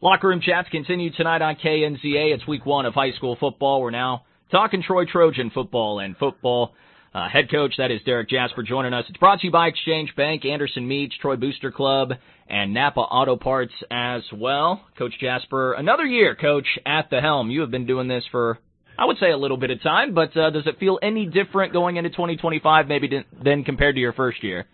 Locker Room Chats continue tonight on KNZA. It's week 1 of high school football. We're now talking Troy Trojan football and football. Head coach, that is Derek Jasper, joining us. It's brought to you by Exchange Bank, Anderson Meats, Troy Booster Club, and Napa Auto Parts as well. Coach Jasper, another year, Coach, at the helm. You have been doing this for, I would say, a little bit of time, but does it feel any different going into 2025 maybe than compared to your first year?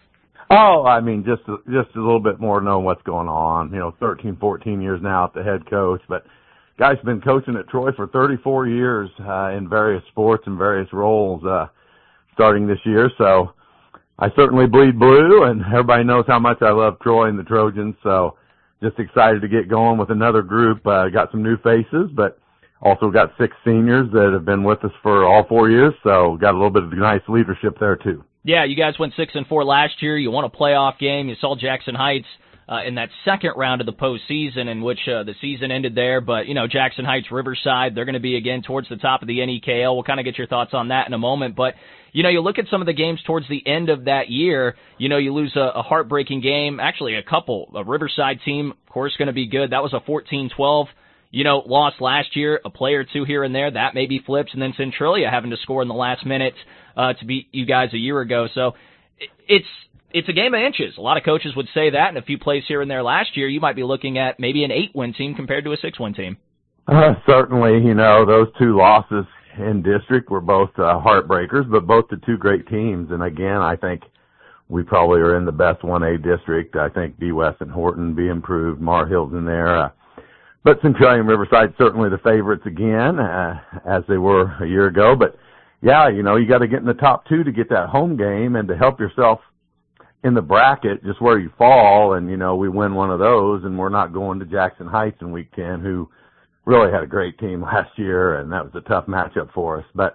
Oh, I mean, just a little bit more knowing what's going on. 13, 14 years now at the head coach, but guys have been coaching at Troy for 34 years in various sports and various roles starting this year. So I certainly bleed blue, and everybody knows how much I love Troy and the Trojans. So just excited to get going with another group. Got some new faces, but also got 6 seniors that have been with us for all 4 years. So got a little bit of nice leadership there too. Yeah, you guys went 6-4 last year. You won a playoff game. You saw Jackson Heights in that second round of the postseason, in which the season ended there. But, Jackson Heights, Riverside, they're going to be again towards the top of the NEKL. We'll kind of get your thoughts on that in a moment. But, you look at some of the games towards the end of that year. You lose a heartbreaking game, actually a couple. A Riverside team, of course, going to be good. That was a 14-12. Lost last year, a play or two here and there. That maybe flips. And then Centralia having to score in the last minute to beat you guys a year ago. So it's a game of inches. A lot of coaches would say that, and a few plays here and there last year, you might be looking at maybe an 8-win team compared to a 6-win team. Certainly, those 2 losses in district were both heartbreakers, but both the 2 great teams. And again, I think we probably are in the best 1A district. I think B West and Horton be improved. Mar Hill's in there. But Centralia and Riverside certainly the favorites again, as they were a year ago. But yeah, you got to get in the top 2 to get that home game and to help yourself in the bracket, just where you fall. And, we win one of those, and we're not going to Jackson Heights in week 10, who really had a great team last year, and that was a tough matchup for us. But,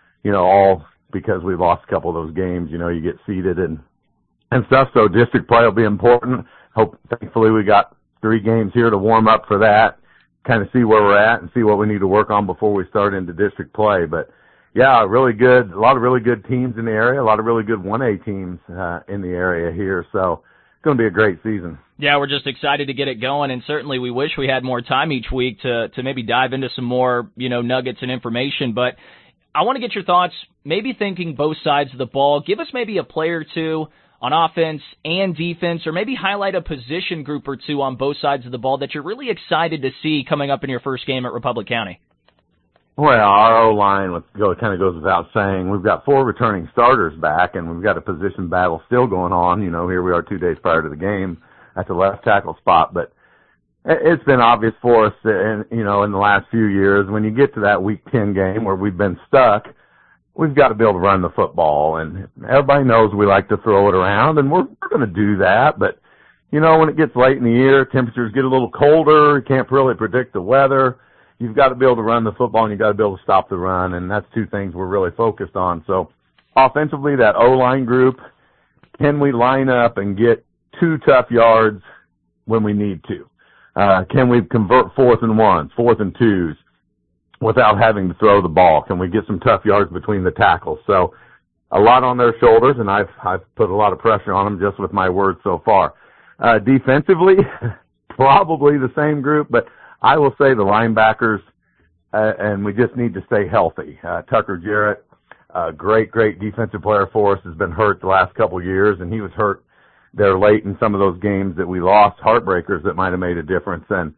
all because we lost a couple of those games, you get seeded and stuff. So district play will be important. Thankfully we got 3 games here to warm up for that, kind of see where we're at and see what we need to work on before we start into district play. But yeah, really good, a lot of really good teams in the area, a lot of really good 1A teams in the area here. So it's going to be a great season. Yeah, we're just excited to get it going, and certainly we wish we had more time each week to maybe dive into some more, nuggets and information. But I want to get your thoughts, maybe thinking both sides of the ball. Give us maybe a play or two on offense and defense, or maybe highlight a position group or two on both sides of the ball that you're really excited to see coming up in your first game at Republic County. Well, our O-line kind of goes without saying. We've got 4 returning starters back, and we've got a position battle still going on. Here we are 2 days prior to the game at the left tackle spot. But it's been obvious for us, in the last few years, when you get to that week 10 game where we've been stuck, we've got to be able to run the football. And everybody knows we like to throw it around, and we're going to do that. But, when it gets late in the year, temperatures get a little colder, you can't really predict the weather. You've got to be able to run the football, and you've got to be able to stop the run, and that's 2 things we're really focused on. So offensively, that O-line group, can we line up and get 2 tough yards when we need to? Can we convert 4th and 1s, 4th and 2s without having to throw the ball? Can we get some tough yards between the tackles? So a lot on their shoulders, and I've put a lot of pressure on them just with my words so far. Defensively, probably the same group, but I will say the linebackers, and we just need to stay healthy. Tucker Jarrett, a great defensive player for us, has been hurt the last couple of years, and he was hurt there late in some of those games that we lost, heartbreakers that might have made a difference. And,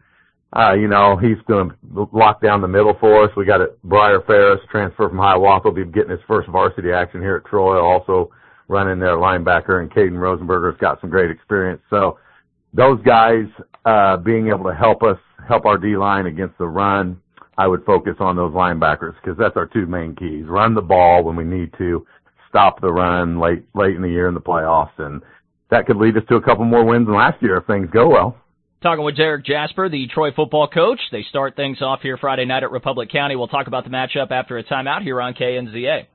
he's going to lock down the middle for us. We got Briar Ferris, transfer from Hiawatha, will be getting his first varsity action here at Troy, also running their linebacker, and Caden Rosenberger's got some great experience. So those guys, being able to help our D-line against the run, I would focus on those linebackers, because that's our 2 main keys. Run the ball when we need to, stop the run late in the year in the playoffs, and that could lead us to a couple more wins than last year if things go well. Talking with Derek Jasper, the Troy football coach. They start things off here Friday night at Republic County. We'll talk about the matchup after a timeout here on KNZA.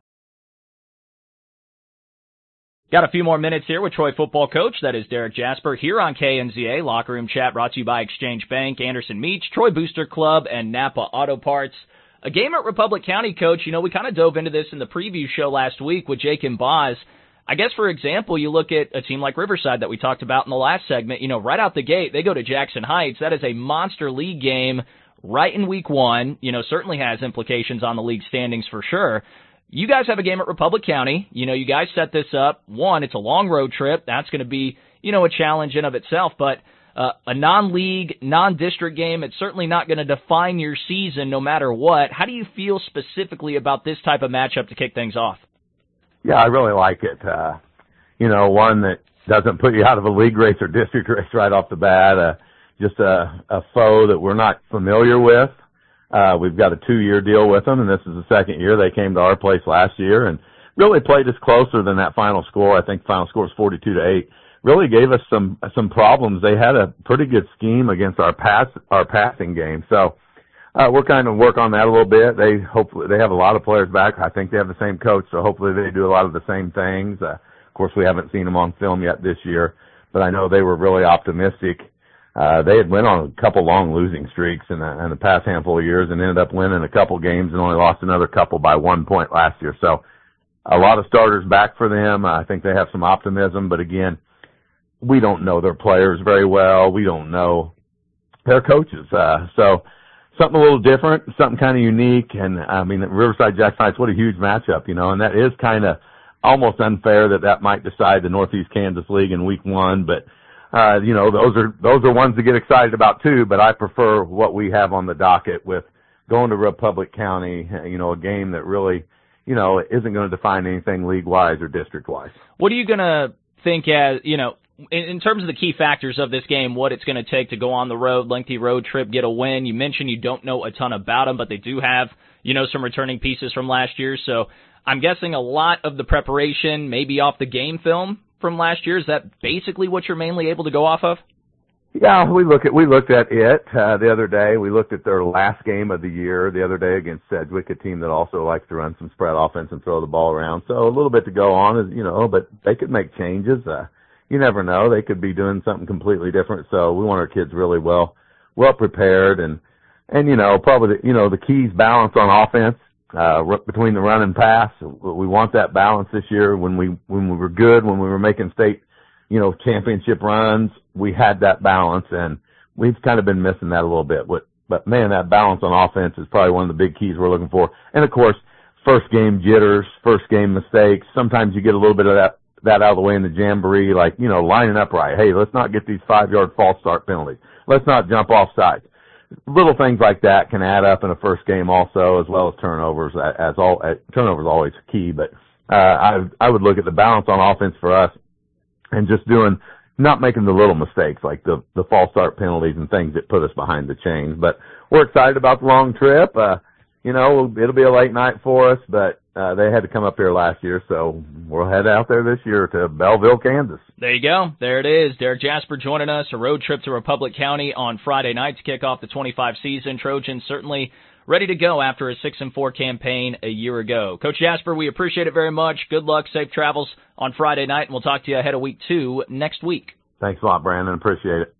Got a few more minutes here with Troy football coach. That is Derek Jasper here on KNZA. Locker Room Chat brought to you by Exchange Bank, Anderson Meats, Troy Booster Club, and Napa Auto Parts. A game at Republic County, Coach. We kind of dove into this in the preview show last week with Jake and Boz. I guess, for example, you look at a team like Riverside that we talked about in the last segment, right out the gate, they go to Jackson Heights. That is a monster league game right in week 1, certainly has implications on the league standings for sure. You guys have a game at Republic County. You guys set this up. One, it's a long road trip. That's going to be, a challenge in of itself, but a non-league, non-district game, it's certainly not going to define your season no matter what. How do you feel specifically about this type of matchup to kick things off? Yeah, I really like it. One that doesn't put you out of a league race or district race right off the bat. Just a foe that we're not familiar with. We've got a 2-year deal with them, and this is the second year. They came to our place last year and really played us closer than that final score. I think the final score was 42-8. Really gave us some problems. They had a pretty good scheme against our passing game. So we're kind of work on that a little bit. They have a lot of players back. I think they have the same coach, so hopefully they do a lot of the same things. Of course, we haven't seen them on film yet this year, but I know they were really optimistic. They had went on a couple long losing streaks in the past handful of years and ended up winning a couple games and only lost another couple by 1 point last year. So a lot of starters back for them. I think they have some optimism, but again, we don't know their players very well. We don't know their coaches. So something a little different, something kind of unique. And I mean, Riverside Jackson Heights, what a huge matchup, and that is kind of almost unfair that might decide the Northeast Kansas League in week 1. But, those are ones to get excited about too. But I prefer what we have on the docket with going to Republic County, a game that really, isn't going to define anything league-wise or district-wise. What are you going to think as, in terms of the key factors of this game, what it's going to take to go on the road, lengthy road trip, get a win? You mentioned you don't know a ton about them, but they do have, some returning pieces from last year. So I'm guessing a lot of the preparation may be off the game film from last year. Is that basically what you're mainly able to go off of? Yeah, we looked at it the other day. We looked at their last game of the year the other day against Sedgwick, a team that also likes to run some spread offense and throw the ball around. So a little bit to go on, but they could make changes. You never know. They could be doing something completely different. So we want our kids really well prepared and probably the key's balance on offense, between the run and pass. We want that balance this year. When we were good, when we were making state, championship runs, we had that balance, and we've kind of been missing that a little bit. But man, that balance on offense is probably one of the big keys we're looking for. And of course, first game jitters, first game mistakes. Sometimes you get a little bit of that out of the way in the jamboree, like, lining up right. Hey, let's not get these 5-yard false start penalties. Let's not jump off sides. Little things like that can add up in a first game also, as well as turnovers. Turnovers are always key, but I would look at the balance on offense for us and just not making the little mistakes like the false start penalties and things that put us behind the chains. But we're excited about the long trip. It'll be a late night for us, but they had to come up here last year, so we'll head out there this year to Belleville, Kansas. There you go. There it is. Derek Jasper joining us. A road trip to Republic County on Friday night to kick off the 25 season. Trojans certainly ready to go after a 6-4 campaign a year ago. Coach Jasper, we appreciate it very much. Good luck, safe travels on Friday night, and we'll talk to you ahead of week 2 next week. Thanks a lot, Brandon. Appreciate it.